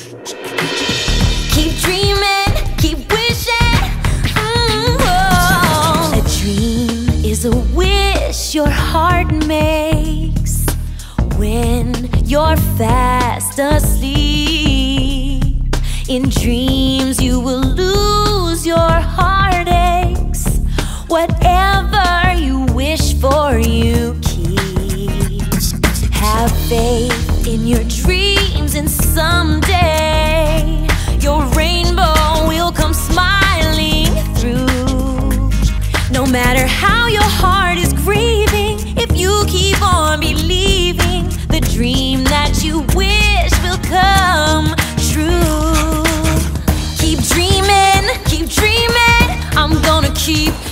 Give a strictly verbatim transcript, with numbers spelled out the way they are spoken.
Keep dreaming, keep wishing. Mm, oh. A dream is a wish your heart makes when you're fast asleep. In dreams you will lose your heartaches. Whatever you wish for, you keep. Have faith in your dreams, and someday your rainbow will come smiling through. No matter how your heart is grieving, if you keep on believing, the dream that you wish will come true. Keep dreaming, keep dreaming. I'm gonna keep